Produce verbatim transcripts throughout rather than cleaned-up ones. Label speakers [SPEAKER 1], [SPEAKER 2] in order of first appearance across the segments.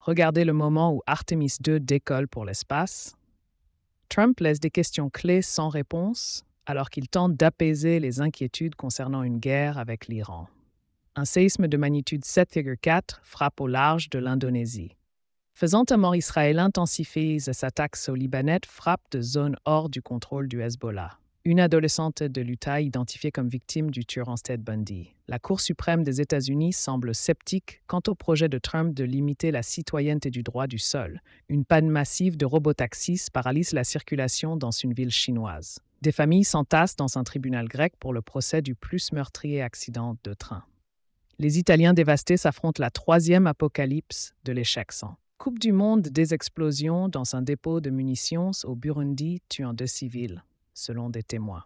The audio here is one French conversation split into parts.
[SPEAKER 1] Regardez le moment où Artemis deux décolle pour l'espace. Trump laisse des questions clés sans réponse, alors qu'il tente d'apaiser les inquiétudes concernant une guerre avec l'Iran. Un séisme de magnitude sept virgule quatre frappe au large de l'Indonésie. Faisant un mort, Israël intensifie ses attaques aux Libanais, frappe de zones hors du contrôle du Hezbollah. Une adolescente de l'Utah identifiée comme victime du tueur en Ted Bundy. La Cour suprême des États-Unis semble sceptique quant au projet de Trump de limiter la citoyenneté du droit du sol. Une panne massive de robotaxis paralyse la circulation dans une ville chinoise. Des familles s'entassent dans un tribunal grec pour le procès du plus meurtrier accident de train. Les Italiens dévastés s'affrontent la troisième apocalypse de l'échec cent. Coupe du monde des explosions dans un dépôt de munitions au Burundi tuant deux civils, selon des témoins.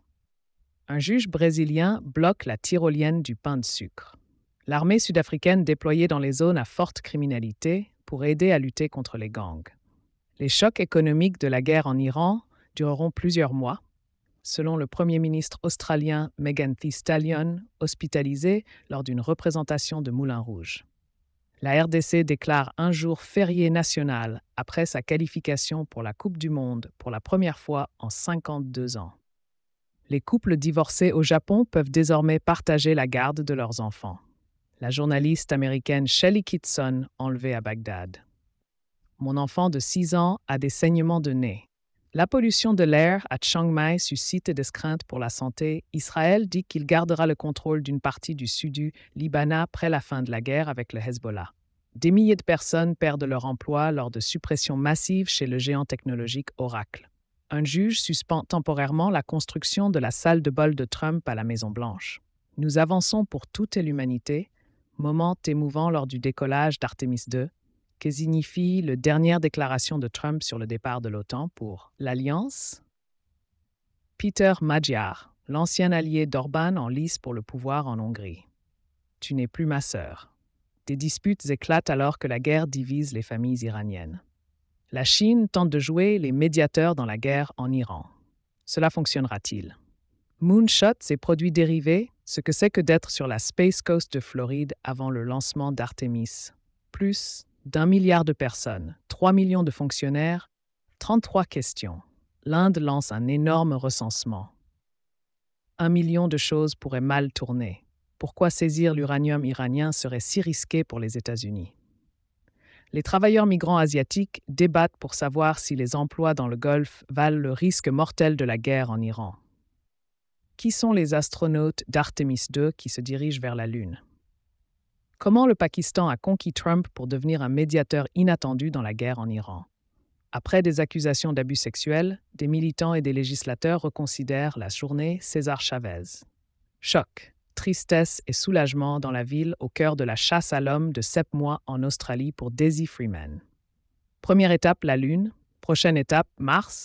[SPEAKER 1] Un juge brésilien bloque la tyrolienne du pain de sucre. L'armée sud-africaine déployée dans les zones à forte criminalité pour aider à lutter contre les gangs. Les chocs économiques de la guerre en Iran dureront plusieurs mois, selon le premier ministre australien Megan Thee Stallion, hospitalisé lors d'une représentation de Moulin Rouge. La R D C déclare un jour férié national après sa qualification pour la Coupe du monde pour la première fois en cinquante-deux ans. Les couples divorcés au Japon peuvent désormais partager la garde de leurs enfants. La journaliste américaine Shelley Kitson enlevée à Bagdad. Mon enfant de six ans a des saignements de nez. La pollution de l'air à Chiang Mai suscite des craintes pour la santé. Israël dit qu'il gardera le contrôle d'une partie du sud du Liban après la fin de la guerre avec le Hezbollah. Des milliers de personnes perdent leur emploi lors de suppressions massives chez le géant technologique Oracle. Un juge suspend temporairement la construction de la salle de bol de Trump à la Maison-Blanche. Nous avançons pour toute l'humanité, moment émouvant lors du décollage d'Artemis deux, que signifie la dernière déclaration de Trump sur le départ de l'OTAN pour l'Alliance? Peter Magyar, l'ancien allié d'Orban en lice pour le pouvoir en Hongrie. Tu n'es plus ma sœur. Des disputes éclatent alors que la guerre divise les familles iraniennes. La Chine tente de jouer les médiateurs dans la guerre en Iran. Cela fonctionnera-t-il? Moonshot, ses produits dérivés, ce que c'est que d'être sur la Space Coast de Floride avant le lancement d'Artemis. Plus d'un milliard de personnes, trois millions de fonctionnaires, trente-trois questions. L'Inde lance un énorme recensement. Un million de choses pourraient mal tourner. Pourquoi saisir l'uranium iranien serait si risqué pour les États-Unis? Les travailleurs migrants asiatiques débattent pour savoir si les emplois dans le Golfe valent le risque mortel de la guerre en Iran. Qui sont les astronautes d'Artemis deux qui se dirigent vers la Lune? Comment le Pakistan a conquis Trump pour devenir un médiateur inattendu dans la guerre en Iran? Après des accusations d'abus sexuels, des militants et des législateurs reconsidèrent la journée César Chavez. Choc, tristesse et soulagement dans la ville au cœur de la chasse à l'homme de sept mois en Australie pour Daisy Freeman. Première étape, la Lune. Prochaine étape, Mars.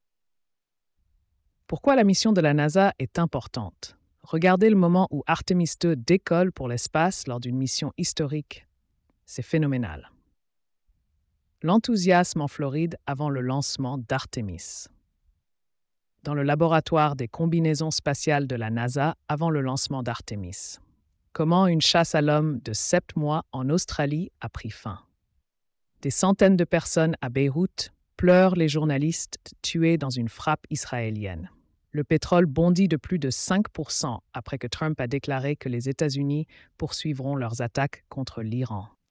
[SPEAKER 1] Pourquoi la mission de la NASA est importante? Regardez le moment où Artemis deux décolle pour l'espace lors d'une mission historique. C'est phénoménal. L'enthousiasme en Floride avant le lancement d'Artemis. Dans le laboratoire des combinaisons spatiales de la NASA avant le lancement d'Artemis. Comment une chasse à l'homme de sept mois en Australie a pris fin. Des centaines de personnes à Beyrouth pleurent les journalistes tués dans une frappe israélienne. Le pétrole bondit de plus de cinq pour cent après que Trump a déclaré que les États-Unis poursuivront leurs attaques contre l'Iran.